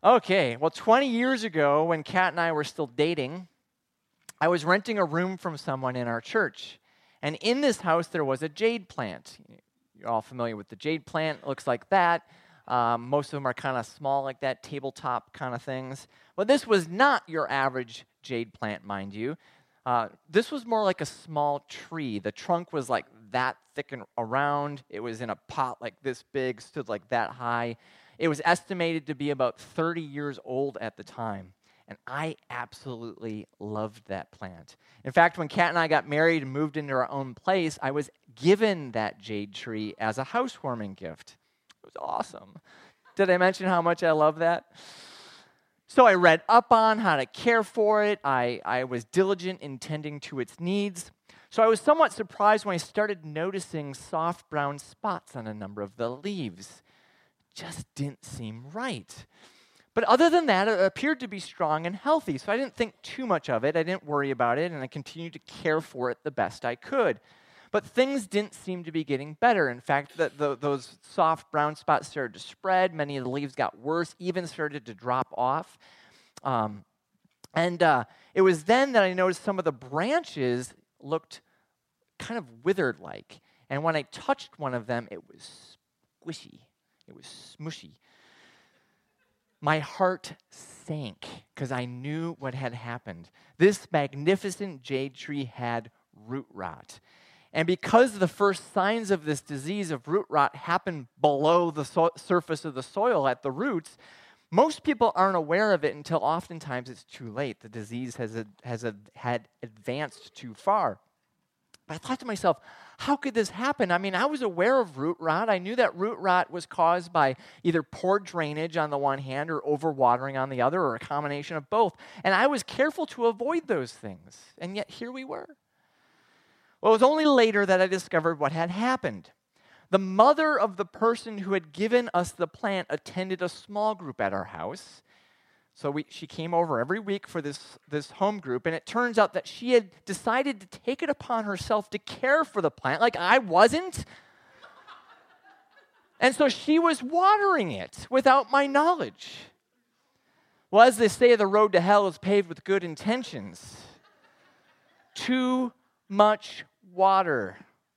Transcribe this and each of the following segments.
Okay, well, 20 years ago, when Kat and I were still dating, I was renting a room from someone in our church. And in this house, there was a jade plant. You're all familiar with the jade plant. It looks like that. Most of them are kind of small, like that, tabletop kind of things. But this was not your average jade plant, mind you. This was more like a small tree. The trunk was like that thick and around. It was in a pot like this big, stood like that high. It was estimated to be about 30 years old at the time. And I absolutely loved that plant. In fact, when Kat and I got married and moved into our own place, I was given that jade tree as a housewarming gift. It was awesome. Did I mention how much I love that? So I read up on how to care for it. I was diligent in tending to its needs. So I was somewhat surprised when I started noticing soft brown spots on a number of the leaves. Just didn't seem right. But other than that, it appeared to be strong and healthy, so I didn't think too much of it. I didn't worry about it, and I continued to care for it the best I could. But things didn't seem to be getting better. In fact, those soft brown spots started to spread. Many of the leaves got worse, even started to drop off. It was then that I noticed some of the branches looked kind of withered-like. And when I touched one of them, it was squishy. It was smushy. My heart sank because I knew what had happened. This magnificent jade tree had root rot. And because the first signs of this disease of root rot happen below the surface of the soil at the roots, most people aren't aware of it until oftentimes it's too late. The disease had advanced too far. But I thought to myself, how could this happen? I mean, I was aware of root rot. I knew that root rot was caused by either poor drainage on the one hand or overwatering on the other, or a combination of both. And I was careful to avoid those things. And yet here we were. Well, it was only later that I discovered what had happened. The mother of the person who had given us the plant attended a small group at our house. So she came over every week for this home group, and it turns out that she had decided to take it upon herself to care for the plant, like I wasn't. And so she was watering it without my knowledge. Well, as they say, the road to hell is paved with good intentions. Too much water.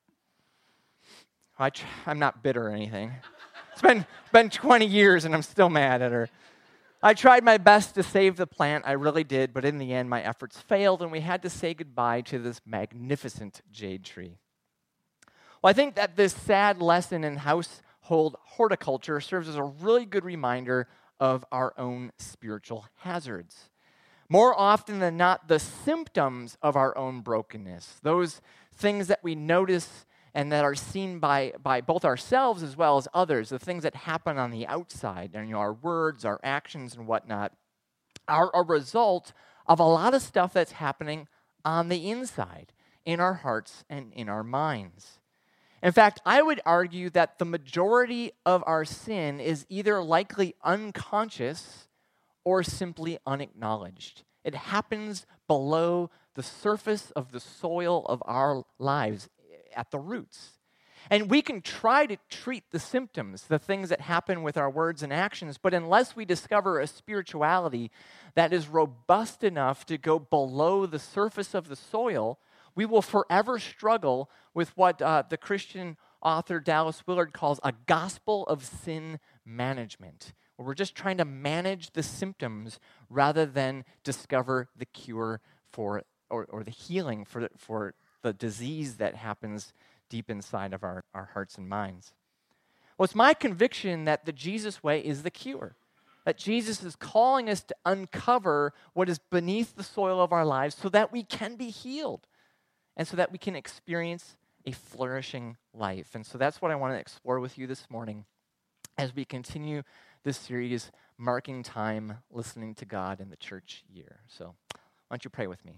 I'm not bitter or anything. It's been 20 years, and I'm still mad at her. I tried my best to save the plant, I really did, but in the end, my efforts failed, and we had to say goodbye to this magnificent jade tree. Well, I think that this sad lesson in household horticulture serves as a really good reminder of our own spiritual hazards. More often than not, the symptoms of our own brokenness, those things that we notice and that are seen by both ourselves as well as others, the things that happen on the outside, and our words, our actions, and whatnot, are a result of a lot of stuff that's happening on the inside, in our hearts and in our minds. In fact, I would argue that the majority of our sin is either likely unconscious or simply unacknowledged. It happens below the surface of the soil of our lives, at the roots. And we can try to treat the symptoms, the things that happen with our words and actions, but unless we discover a spirituality that is robust enough to go below the surface of the soil, we will forever struggle with what the Christian author Dallas Willard calls a gospel of sin management, where we're just trying to manage the symptoms rather than discover the cure for or the healing for the disease that happens deep inside of our hearts and minds. Well, it's my conviction that the Jesus way is the cure, that Jesus is calling us to uncover what is beneath the soil of our lives so that we can be healed and so that we can experience a flourishing life. And so that's what I want to explore with you this morning as we continue this series, Marking Time, Listening to God in the Church Year. So why don't you pray with me?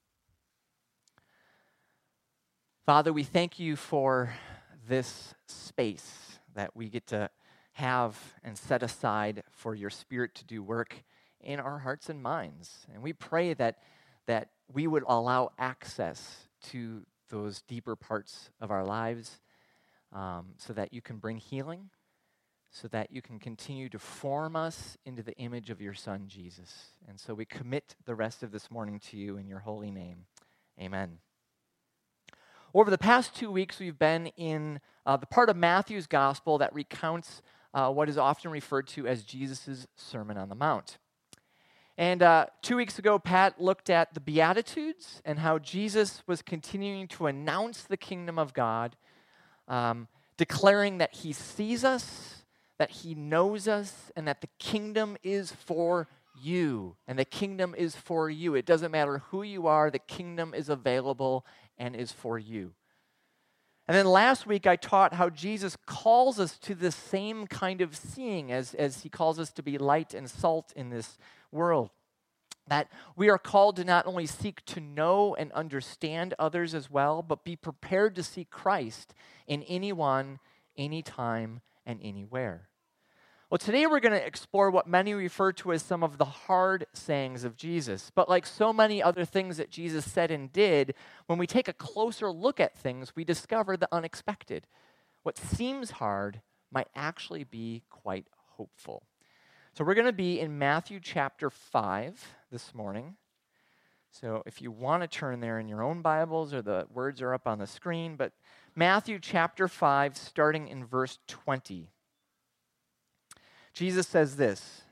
Father, we thank you for this space that we get to have and set aside for your Spirit to do work in our hearts and minds. And we pray that we would allow access to those deeper parts of our lives so that you can bring healing, so that you can continue to form us into the image of your Son, Jesus. And so we commit the rest of this morning to you in your holy name. Amen. Over the past 2 weeks, we've been in the part of Matthew's gospel that recounts what is often referred to as Jesus' Sermon on the Mount. And 2 weeks ago, Pat looked at the Beatitudes and how Jesus was continuing to announce the kingdom of God, declaring that he sees us, that he knows us, and that the kingdom is for you. And the kingdom is for you. It doesn't matter who you are, the kingdom is available and is for you. And then last week I taught how Jesus calls us to the same kind of seeing as he calls us to be light and salt in this world. That we are called to not only seek to know and understand others as well, but be prepared to see Christ in anyone, anytime, and anywhere. Well, today we're going to explore what many refer to as some of the hard sayings of Jesus. But like so many other things that Jesus said and did, when we take a closer look at things, we discover the unexpected. What seems hard might actually be quite hopeful. So we're going to be in Matthew chapter 5 this morning. So if you want to turn there in your own Bibles, or the words are up on the screen, but Matthew chapter 5, starting in verse 20. Jesus says this.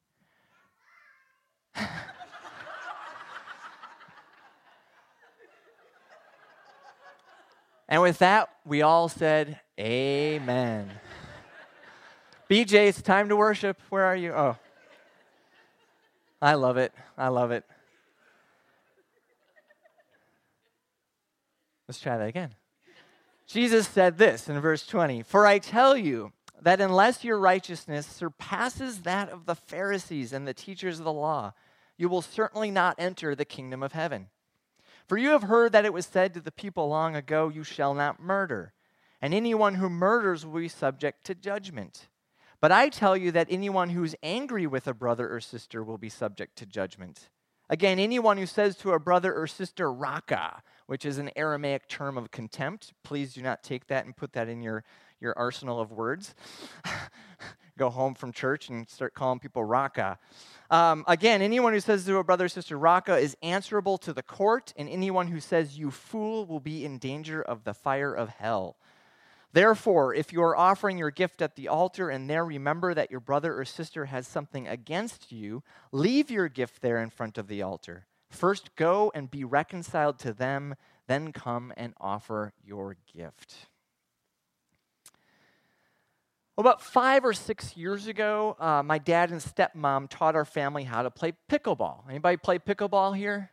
And with that, we all said, amen. BJ, it's time to worship. Where are you? Oh. I love it. I love it. Let's try that again. Jesus said this in verse 20, "For I tell you that unless your righteousness surpasses that of the Pharisees and the teachers of the law, you will certainly not enter the kingdom of heaven. For you have heard that it was said to the people long ago, 'You shall not murder,' and anyone who murders will be subject to judgment. But I tell you that anyone who is angry with a brother or sister will be subject to judgment. Again, anyone who says to a brother or sister, 'Raka,' which is an Aramaic term of contempt," please do not take that and put that in your arsenal of words. Go home from church and start calling people Raka. Again, anyone who says to a brother or sister, 'Raka,' is answerable to the court, and anyone who says, 'You fool,' will be in danger of the fire of hell. Therefore, if you are offering your gift at the altar and there remember that your brother or sister has something against you, leave your gift there in front of the altar. First go and be reconciled to them, then come and offer your gift." Well, about 5 or 6 years ago, my dad and stepmom taught our family how to play pickleball. Anybody play pickleball here?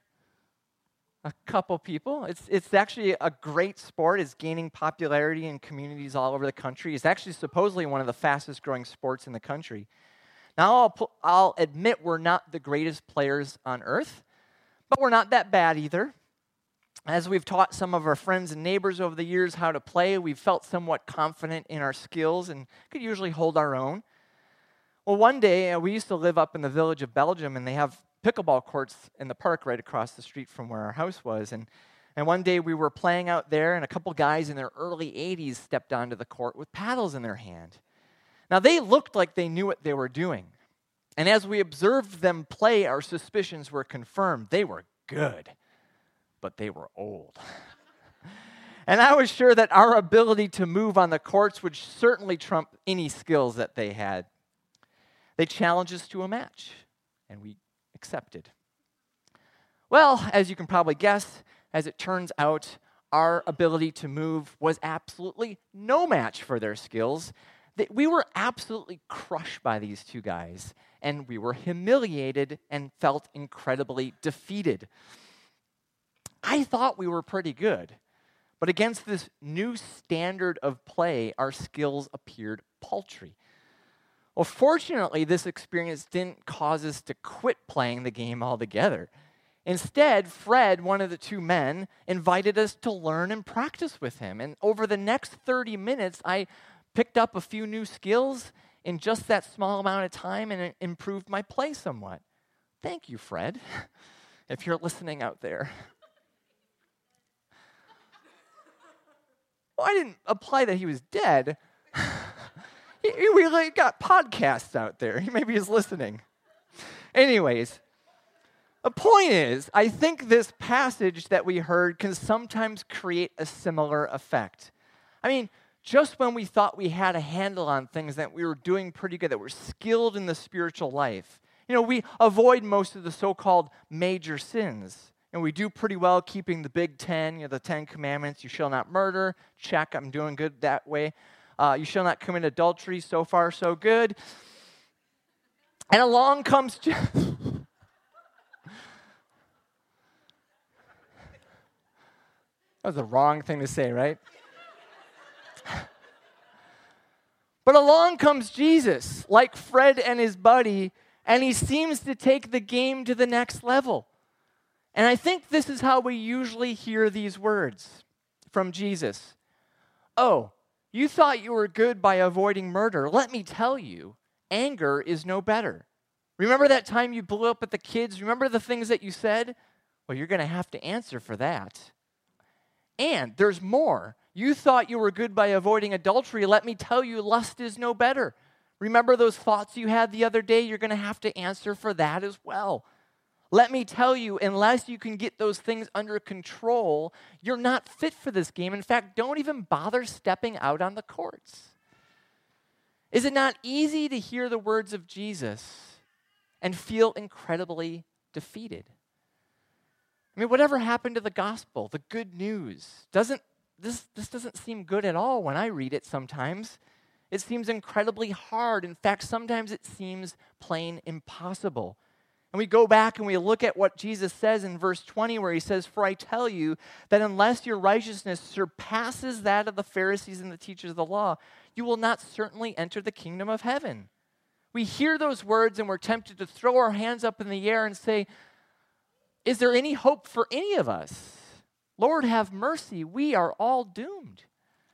A couple people. It's actually a great sport. It's gaining popularity in communities all over the country. It's actually supposedly one of the fastest growing sports in the country. Now, I'll admit we're not the greatest players on earth, but we're not that bad either. As we've taught some of our friends and neighbors over the years how to play, we've felt somewhat confident in our skills and could usually hold our own. Well, one day, we used to live up in the village of Belgium, and they have pickleball courts in the park right across the street from where our house was. And one day we were playing out there, and a couple guys in their early 80s stepped onto the court with paddles in their hand. Now, they looked like they knew what they were doing. And as we observed them play, our suspicions were confirmed. They were good, but they were old. And I was sure that our ability to move on the courts would certainly trump any skills that they had. They challenged us to a match, and we accepted. Well, as you can probably guess, as it turns out, our ability to move was absolutely no match for their skills. We were absolutely crushed by these two guys, and we were humiliated and felt incredibly defeated. I thought we were pretty good, but against this new standard of play, our skills appeared paltry. Well, fortunately, this experience didn't cause us to quit playing the game altogether. Instead, Fred, one of the two men, invited us to learn and practice with him. And over the next 30 minutes, I picked up a few new skills in just that small amount of time, and it improved my play somewhat. Thank you, Fred, if you're listening out there. Well, I didn't imply that he was dead. We like got podcasts out there. Maybe he's listening. Anyways, the point is, I think this passage that we heard can sometimes create a similar effect. I mean, just when we thought we had a handle on things, that we were doing pretty good, that we're skilled in the spiritual life, we avoid most of the so-called major sins. And we do pretty well keeping the big 10, the 10 commandments. You shall not murder. Check, I'm doing good that way. You shall not commit adultery. So far, so good. And along comes... That was the wrong thing to say, right? But along comes Jesus, like Fred and his buddy, and he seems to take the game to the next level. And I think this is how we usually hear these words from Jesus. Oh, you thought you were good by avoiding murder. Let me tell you, anger is no better. Remember that time you blew up at the kids? Remember the things that you said? Well, you're going to have to answer for that. And there's more. You thought you were good by avoiding adultery. Let me tell you, lust is no better. Remember those thoughts you had the other day? You're going to have to answer for that as well. Let me tell you, unless you can get those things under control, you're not fit for this game. In fact, don't even bother stepping out on the courts. Is it not easy to hear the words of Jesus and feel incredibly defeated? I mean, whatever happened to the gospel, the good news? This doesn't seem good at all when I read it sometimes. It seems incredibly hard. In fact, sometimes it seems plain impossible. And we go back and we look at what Jesus says in verse 20 where he says, "For I tell you that unless your righteousness surpasses that of the Pharisees and the teachers of the law, you will not certainly enter the kingdom of heaven." We hear those words and we're tempted to throw our hands up in the air and say, is there any hope for any of us? Lord, have mercy. We are all doomed.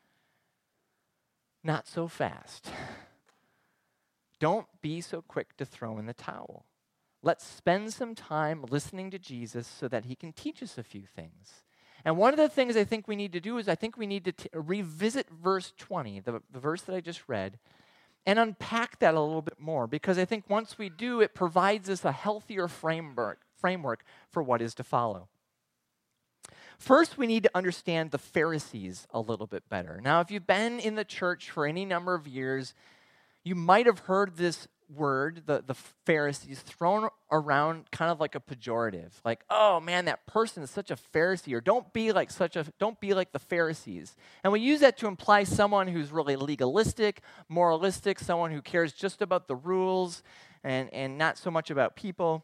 Not so fast. Don't be so quick to throw in the towel. Let's spend some time listening to Jesus so that he can teach us a few things. And one of the things I think we need to do is I think we need to revisit verse 20, the verse that I just read, and unpack that a little bit more, because I think once we do, it provides us a healthier framework for what is to follow. First, we need to understand the Pharisees a little bit better. Now, if you've been in the church for any number of years, you might have heard this word, the Pharisees, thrown around kind of like a pejorative. Like, oh man, that person is such a Pharisee, or don't be like the Pharisees. And we use that to imply someone who's really legalistic, moralistic, someone who cares just about the rules and not so much about people.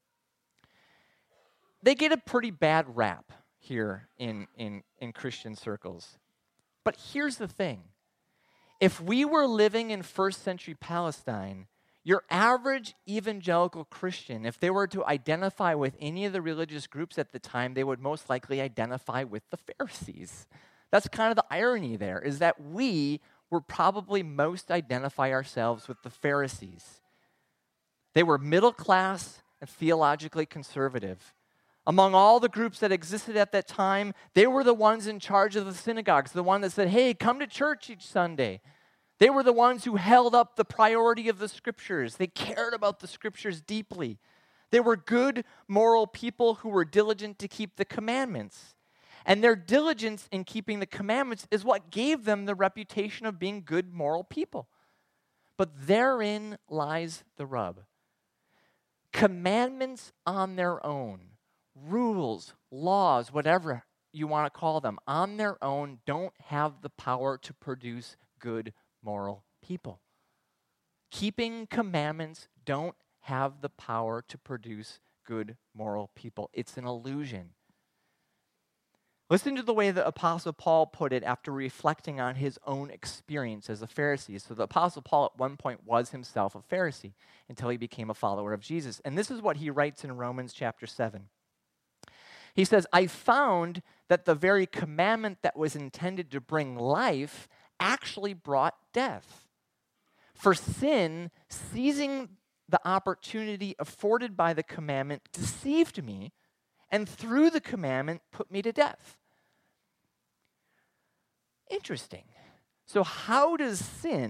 They get a pretty bad rap here in Christian circles. But here's the thing. If we were living in first century Palestine, your average evangelical Christian, if they were to identify with any of the religious groups at the time, they would most likely identify with the Pharisees. That's kind of the irony there, is that we would probably most identify ourselves with the Pharisees. They were middle class and theologically conservative. Among all the groups that existed at that time, they were the ones in charge of the synagogues, the one that said, hey, come to church each Sunday. They were the ones who held up the priority of the Scriptures. They cared about the Scriptures deeply. They were good, moral people who were diligent to keep the commandments. And their diligence in keeping the commandments is what gave them the reputation of being good, moral people. But therein lies the rub. Commandments on their own, rules, laws, whatever you want to call them, on their own don't have the power to produce good moral people. Keeping commandments don't have the power to produce good moral people. It's an illusion. Listen to the way the Apostle Paul put it after reflecting on his own experience as a Pharisee. So the Apostle Paul at one point was himself a Pharisee until he became a follower of Jesus. And this is what he writes in Romans chapter 7. He says, I found that the very commandment that was intended to bring life actually brought death. For sin, seizing the opportunity afforded by the commandment, deceived me, and through the commandment put me to death. Interesting. So how does sin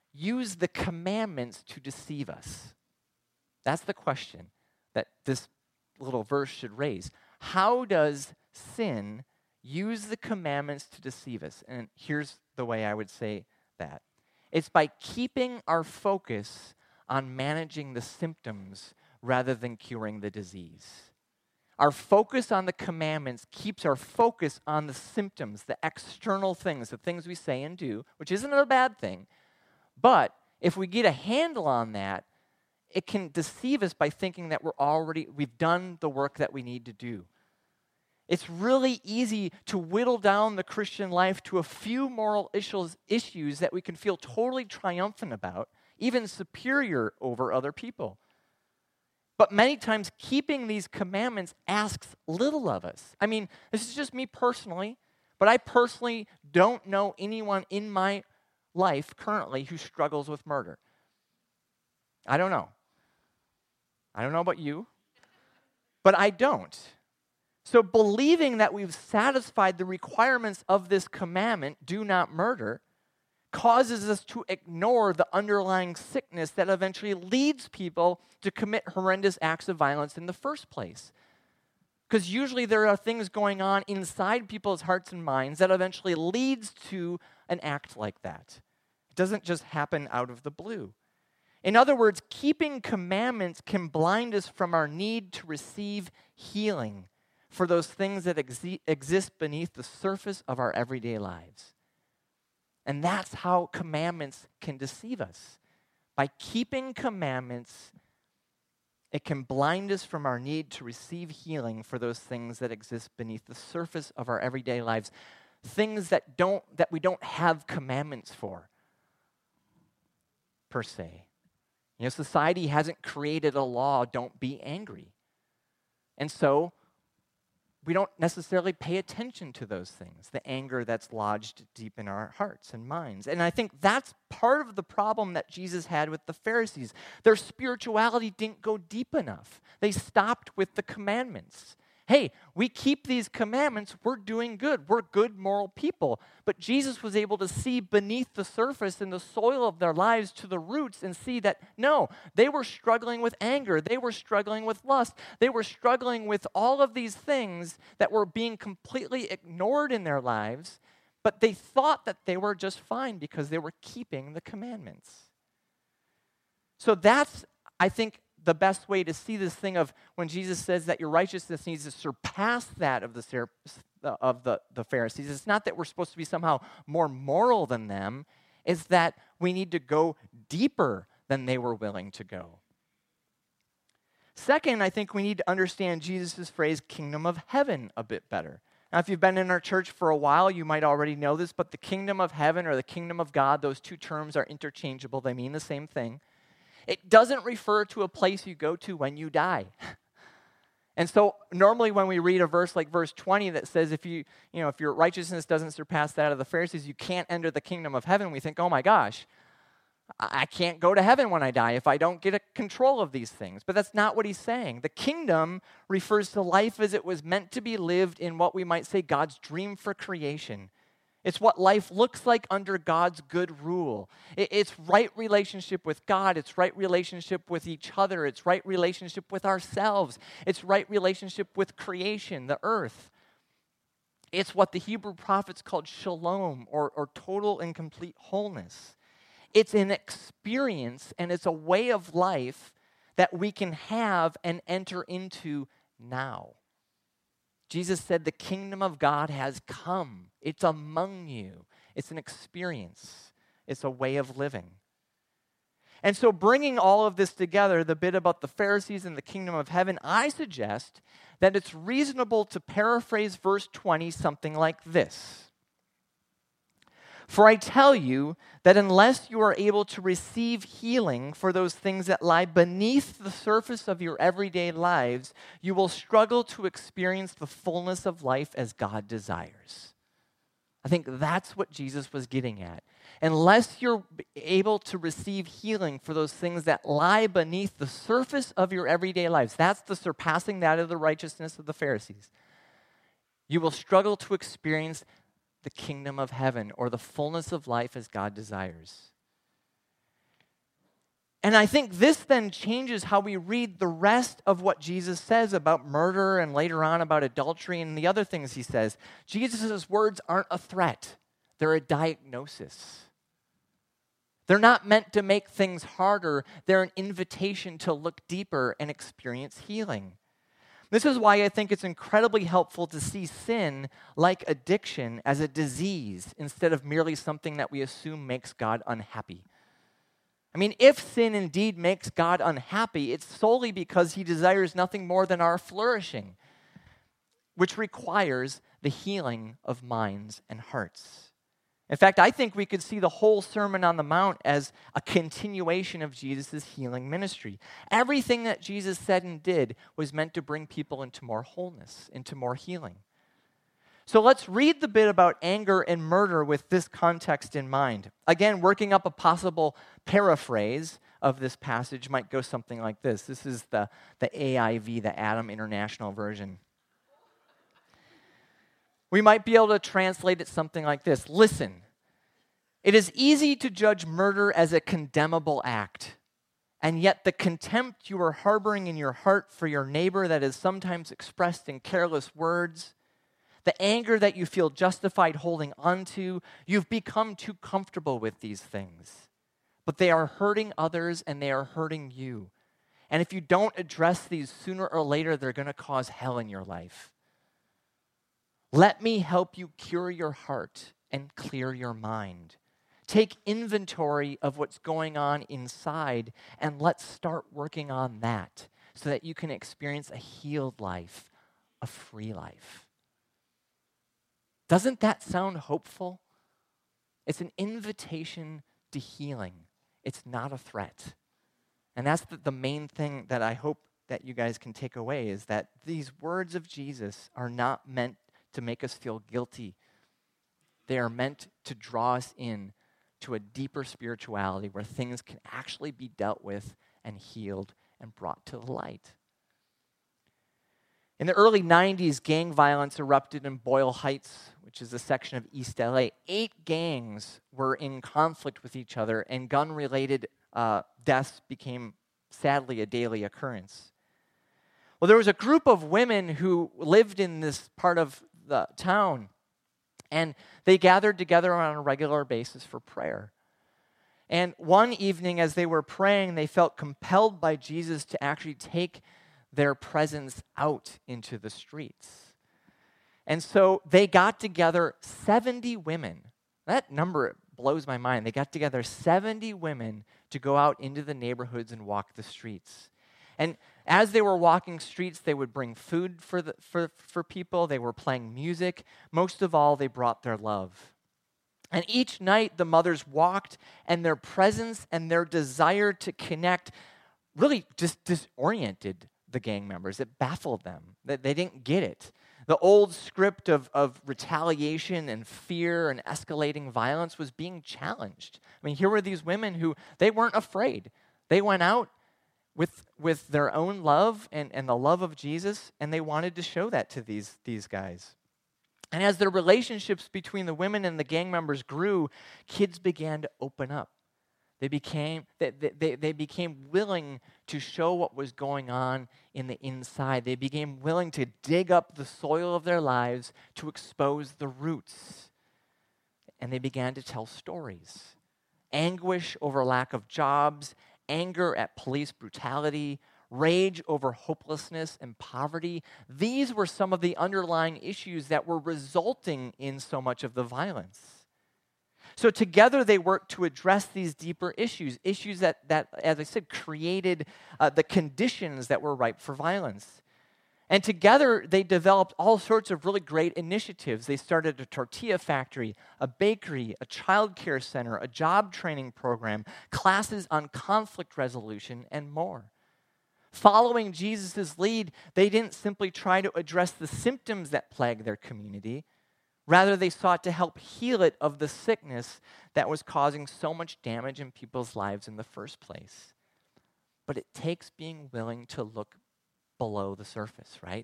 use the commandments to deceive us? That's the question that this little verse should raise. How does sin use the commandments to deceive us? And here's the way I would say that. It's by keeping our focus on managing the symptoms rather than curing the disease. Our focus on the commandments keeps our focus on the symptoms, the external things, the things we say and do, which isn't a bad thing. But if we get a handle on that, it can deceive us by thinking that we've done the work that we need to do. It's really easy to whittle down the Christian life to a few moral issues that we can feel totally triumphant about, even superior over other people. But many times, keeping these commandments asks little of us. I mean, this is just me personally, but I personally don't know anyone in my life currently who struggles with murder. I don't know. I don't know about you, but I don't. So believing that we've satisfied the requirements of this commandment, do not murder, causes us to ignore the underlying sickness that eventually leads people to commit horrendous acts of violence in the first place. Because usually there are things going on inside people's hearts and minds that eventually leads to an act like that. It doesn't just happen out of the blue. In other words, keeping commandments can blind us from our need to receive healing for those things that exist beneath the surface of our everyday lives. And that's how commandments can deceive us. By keeping commandments, it can blind us from our need to receive healing for those things that exist beneath the surface of our everyday lives. Things that we don't have commandments for, per se. You know, society hasn't created a law, don't be angry. And so, we don't necessarily pay attention to those things, the anger that's lodged deep in our hearts and minds. And I think that's part of the problem that Jesus had with the Pharisees. Their spirituality didn't go deep enough. They stopped with the commandments. Hey, we keep these commandments, we're doing good. We're good moral people. But Jesus was able to see beneath the surface in the soil of their lives to the roots and see that, no, they were struggling with anger. They were struggling with lust. They were struggling with all of these things that were being completely ignored in their lives, but they thought that they were just fine because they were keeping the commandments. So that's, I think, the best way to see this thing of when Jesus says that your righteousness needs to surpass that of the Pharisees. It's not that we're supposed to be somehow more moral than them. It's that we need to go deeper than they were willing to go. Second, I think we need to understand Jesus' phrase, kingdom of heaven, a bit better. Now, if you've been in our church for a while, you might already know this, but the kingdom of heaven or the kingdom of God, those two terms are interchangeable. They mean the same thing. It doesn't refer to a place you go to when you die. And so normally when we read a verse like verse 20 that says if your righteousness doesn't surpass that of the Pharisees, you can't enter the kingdom of heaven, we think, oh my gosh, I can't go to heaven when I die if I don't get a control of these things. But that's not what he's saying. The kingdom refers to life as it was meant to be lived in what we might say God's dream for creation. It's what life looks like under God's good rule. It's right relationship with God. It's right relationship with each other. It's right relationship with ourselves. It's right relationship with creation, the earth. It's what the Hebrew prophets called shalom, or total and complete wholeness. It's an experience and it's a way of life that we can have and enter into now. Jesus said the kingdom of God has come. It's among you. It's an experience. It's a way of living. And so bringing all of this together, the bit about the Pharisees and the kingdom of heaven, I suggest that it's reasonable to paraphrase verse 20 something like this. For I tell you that unless you are able to receive healing for those things that lie beneath the surface of your everyday lives, you will struggle to experience the fullness of life as God desires. I think that's what Jesus was getting at. Unless you're able to receive healing for those things that lie beneath the surface of your everyday lives, that's the surpassing that of the righteousness of the Pharisees, you will struggle to experience the kingdom of heaven or the fullness of life as God desires. And I think this then changes how we read the rest of what Jesus says about murder and later on about adultery and the other things he says. Jesus' words aren't a threat, they're a diagnosis. They're not meant to make things harder, they're an invitation to look deeper and experience healing. This is why I think it's incredibly helpful to see sin, like addiction, as a disease instead of merely something that we assume makes God unhappy. I mean, if sin indeed makes God unhappy, it's solely because he desires nothing more than our flourishing, which requires the healing of minds and hearts. In fact, I think we could see the whole Sermon on the Mount as a continuation of Jesus' healing ministry. Everything that Jesus said and did was meant to bring people into more wholeness, into more healing. So let's read the bit about anger and murder with this context in mind. Again, working up a possible paraphrase of this passage might go something like this. This is the AIV, the Adam International Version. We might be able to translate it something like this. Listen, it is easy to judge murder as a condemnable act, and yet the contempt you are harboring in your heart for your neighbor that is sometimes expressed in careless words, the anger that you feel justified holding on to, you've become too comfortable with these things. But they are hurting others and they are hurting you. And if you don't address these sooner or later, they're going to cause hell in your life. Let me help you cure your heart and clear your mind. Take inventory of what's going on inside and let's start working on that so that you can experience a healed life, a free life. Doesn't that sound hopeful? It's an invitation to healing. It's not a threat. And that's the main thing that I hope that you guys can take away is that these words of Jesus are not meant to make us feel guilty. They are meant to draw us in to a deeper spirituality where things can actually be dealt with and healed and brought to the light. In the early 90s, gang violence erupted in Boyle Heights, which is a section of East LA. 8 gangs were in conflict with each other, and gun-related deaths became, sadly, a daily occurrence. Well, there was a group of women who lived in this part of the town, and they gathered together on a regular basis for prayer. And one evening, as they were praying, they felt compelled by Jesus to actually take their presence out into the streets. And so they got together 70 women. That number blows my mind. They got together 70 women to go out into the neighborhoods and walk the streets. And as they were walking streets, they would bring food for people. They were playing music. Most of all, they brought their love. And each night, the mothers walked, and their presence and their desire to connect really just disoriented the gang members. It baffled them. That they didn't get it. The old script of retaliation and fear and escalating violence was being challenged. I mean, here were these women who, they weren't afraid. They went out with their own love and the love of Jesus, and they wanted to show that to these guys. And as the relationships between the women and the gang members grew, kids began to open up. They became willing to show what was going on in the inside. They became willing to dig up the soil of their lives to expose the roots. And they began to tell stories. Anguish over lack of jobs, anger at police brutality, rage over hopelessness and poverty. These were some of the underlying issues that were resulting in so much of the violence. So together they worked to address these deeper issues that, as I said, created the conditions that were ripe for violence. And together they developed all sorts of really great initiatives. They started a tortilla factory, a bakery, a child care center, a job training program, classes on conflict resolution, and more. Following Jesus' lead, they didn't simply try to address the symptoms that plague their community. Rather, they sought to help heal it of the sickness that was causing so much damage in people's lives in the first place. But it takes being willing to look below the surface, right?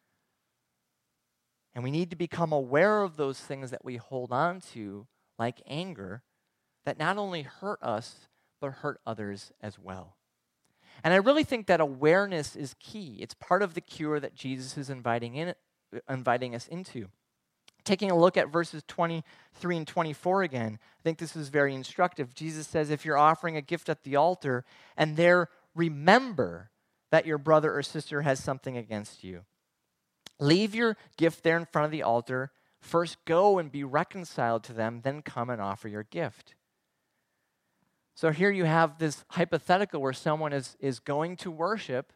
And we need to become aware of those things that we hold on to, like anger, that not only hurt us, but hurt others as well. And I really think that awareness is key. It's part of the cure that Jesus is inviting us into. Taking a look at verses 23 and 24 again, I think this is very instructive. Jesus says, if you're offering a gift at the altar and there remember that your brother or sister has something against you, leave your gift there in front of the altar. First go and be reconciled to them, then come and offer your gift. So here you have this hypothetical where someone is going to worship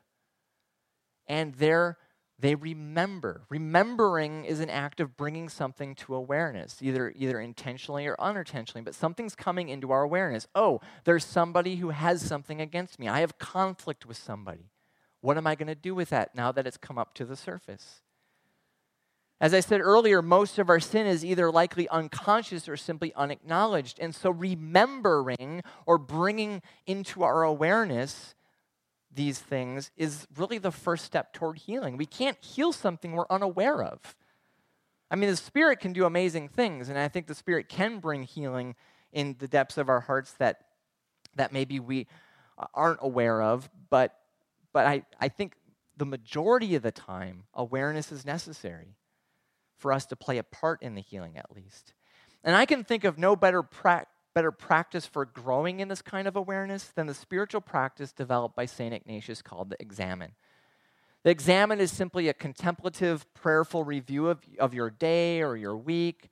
and they remember. Remembering is an act of bringing something to awareness, either intentionally or unintentionally, but something's coming into our awareness. Oh, there's somebody who has something against me. I have conflict with somebody. What am I going to do with that now that it's come up to the surface? As I said earlier, most of our sin is either likely unconscious or simply unacknowledged. And so remembering or bringing into our awareness these things is really the first step toward healing. We can't heal something we're unaware of. I mean, the Spirit can do amazing things, and I think the Spirit can bring healing in the depths of our hearts that maybe we aren't aware of, but I think the majority of the time, awareness is necessary for us to play a part in the healing at least. And I can think of no better practice for growing in this kind of awareness than the spiritual practice developed by St. Ignatius called the Examen. The Examen is simply a contemplative, prayerful review of your day or your week.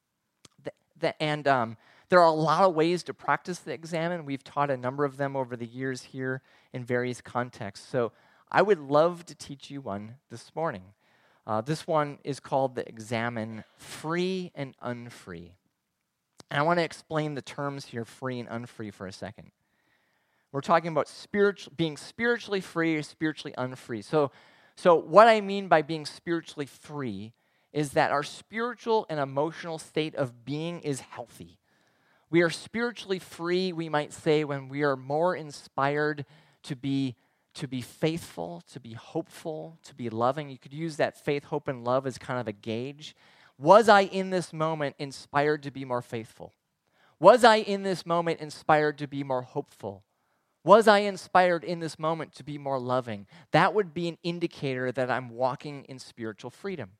And there are a lot of ways to practice the Examen. We've taught a number of them over the years here in various contexts. So I would love to teach you one this morning. This one is called the Examen Free and Unfree. And I want to explain the terms here, free and unfree, for a second. We're talking about being spiritually free or spiritually unfree. So what I mean by being spiritually free is that our spiritual and emotional state of being is healthy. We are spiritually free, we might say, when we are more inspired to be faithful, to be hopeful, to be loving. You could use that faith, hope, and love as kind of a gauge. Was I in this moment inspired to be more faithful? Was I in this moment inspired to be more hopeful? Was I inspired in this moment to be more loving? That would be an indicator that I'm walking in spiritual freedom.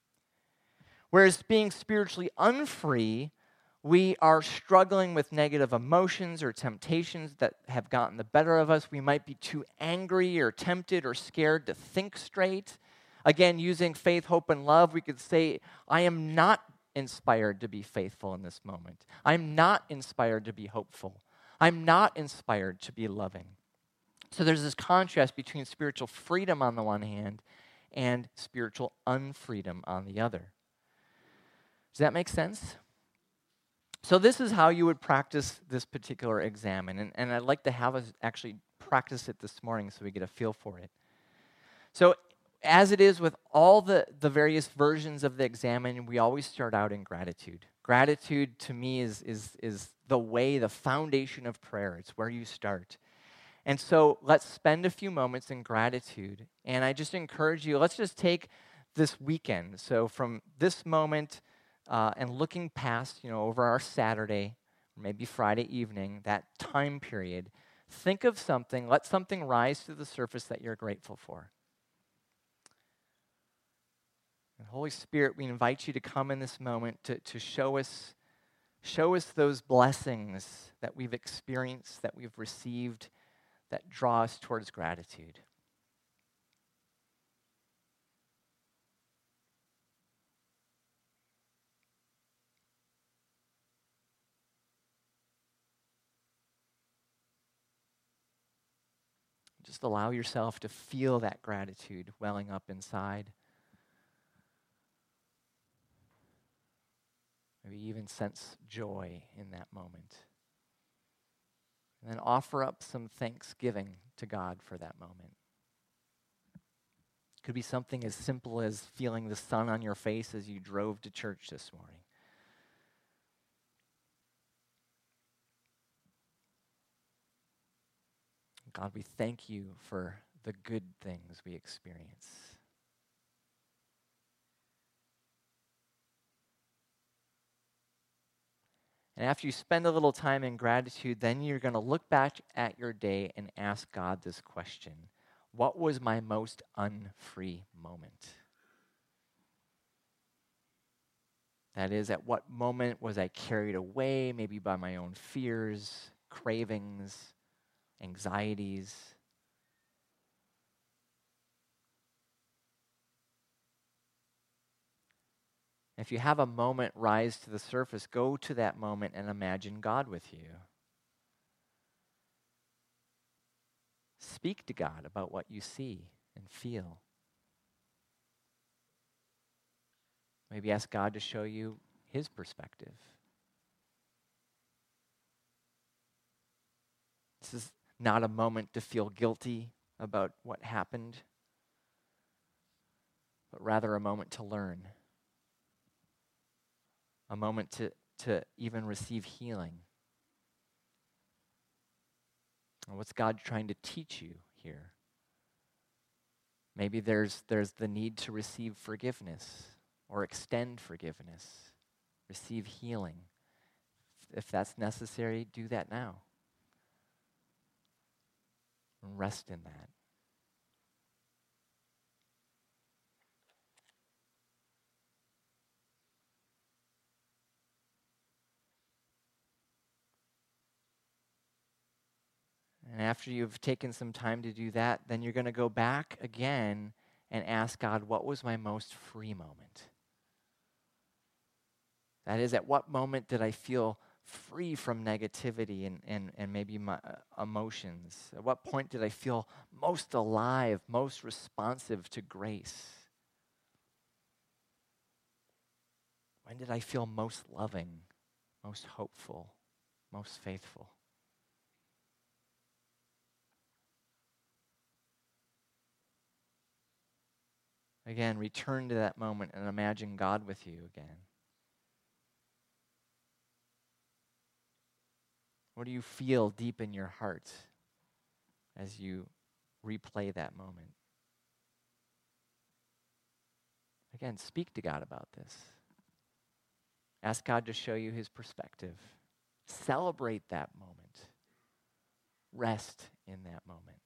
Whereas being spiritually unfree, we are struggling with negative emotions or temptations that have gotten the better of us. We might be too angry or tempted or scared to think straight. Again, using faith, hope, and love, we could say, I am not inspired to be faithful in this moment. I'm not inspired to be hopeful. I'm not inspired to be loving. So there's this contrast between spiritual freedom on the one hand and spiritual unfreedom on the other. Does that make sense? So this is how you would practice this particular Examen, and I'd like to have us actually practice it this morning so we get a feel for it. So as it is with all the various versions of the Examen, we always start out in gratitude. Gratitude to me is the way, the foundation of prayer. It's where you start. And so let's spend a few moments in gratitude, and I just encourage you, let's just take this weekend. So from this moment and looking past, over our Saturday, or maybe Friday evening, that time period, think of something, let something rise to the surface that you're grateful for. And Holy Spirit, we invite you to come in this moment to show us those blessings that we've experienced, that we've received, that draw us towards gratitude. Just allow yourself to feel that gratitude welling up inside. Maybe even sense joy in that moment. And then offer up some thanksgiving to God for that moment. It could be something as simple as feeling the sun on your face as you drove to church this morning. God, we thank you for the good things we experience. And after you spend a little time in gratitude, then you're going to look back at your day and ask God this question: what was my most unfree moment? That is, at what moment was I carried away, maybe by my own fears, cravings, anxieties? If you have a moment rise to the surface, go to that moment and imagine God with you. Speak to God about what you see and feel. Maybe ask God to show you his perspective. This is not a moment to feel guilty about what happened, but rather a moment to learn, a moment to even receive healing. And what's God trying to teach you here? Maybe there's the need to receive forgiveness or extend forgiveness, receive healing. If that's necessary, do that now. And rest in that. And after you've taken some time to do that, then you're going to go back again and ask God, what was my most free moment? That is, at what moment did I feel free from negativity and maybe my emotions? At what point did I feel most alive, most responsive to grace? When did I feel most loving, most hopeful, most faithful? Again, return to that moment and imagine God with you again. What do you feel deep in your heart as you replay that moment? Again, speak to God about this. Ask God to show you his perspective. Celebrate that moment. Rest in that moment.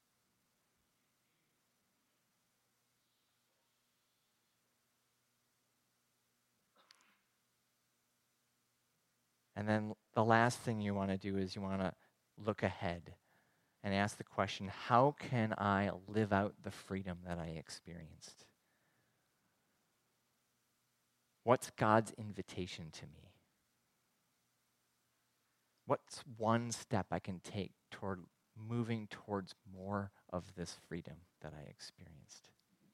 And then the last thing you want to do is you want to look ahead and ask the question, how can I live out the freedom that I experienced? What's God's invitation to me? What's one step I can take toward moving towards more of this freedom that I experienced?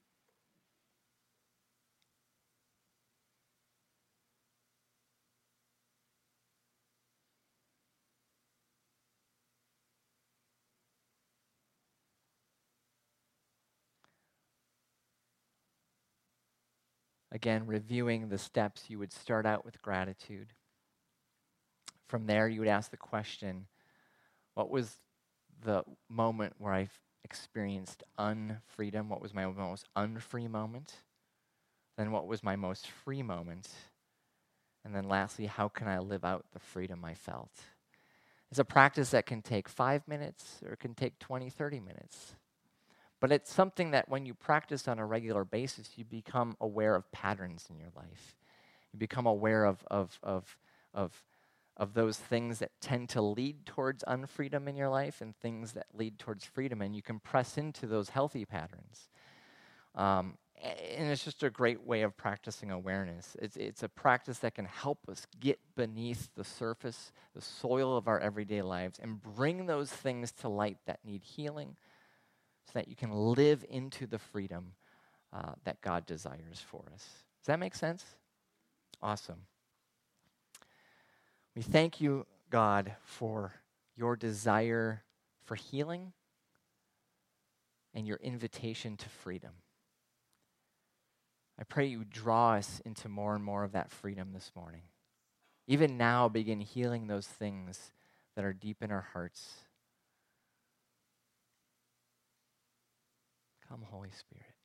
Again, reviewing the steps, you would start out with gratitude. From there, you would ask the question, what was the moment where I experienced unfreedom? What was my most unfree moment? Then what was my most free moment? And then lastly, how can I live out the freedom I felt? It's a practice that can take 5 minutes or it can take 20, 30 minutes. But it's something that when you practice on a regular basis, you become aware of patterns in your life. You become aware of those things that tend to lead towards unfreedom in your life and things that lead towards freedom, and you can press into those healthy patterns. And it's just a great way of practicing awareness. It's a practice that can help us get beneath the surface, the soil of our everyday lives, and bring those things to light that need healing so that you can live into the freedom that God desires for us. Does that make sense? Awesome. We thank you, God, for your desire for healing and your invitation to freedom. I pray you draw us into more and more of that freedom this morning. Even now, begin healing those things that are deep in our hearts. Come, Holy Spirit.